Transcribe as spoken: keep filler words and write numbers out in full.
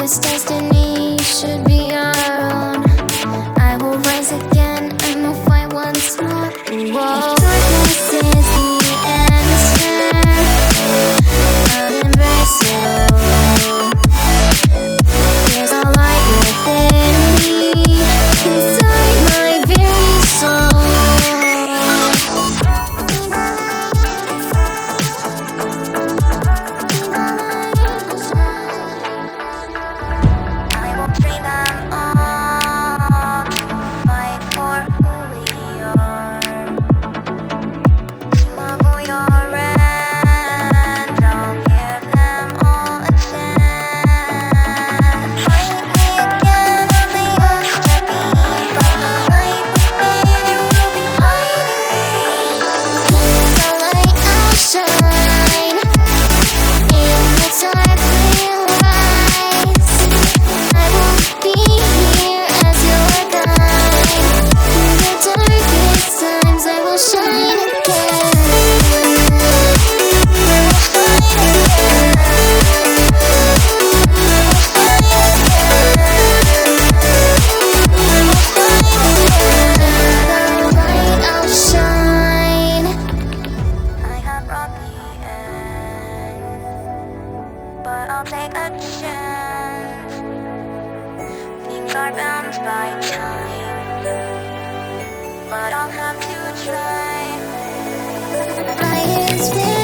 This destiny should be our own. I will rise again and we'll fight once more. Whoa. Darkness is the answer. I'll embrace it all. There's a light within me, inside my very soul. I will free them all, fight for who we are. Love all your end, I'll give them all a chance. Fight me again on the earth, let me from the light within you will be hiding. In the light I'll shine, in the dark we'll rise. I will be here as your guide. In the darkest times I will shine again. Light I'll shine. I have brought the end, but I'll take a chance. Things are bound by time, but I'll have to try. Light is with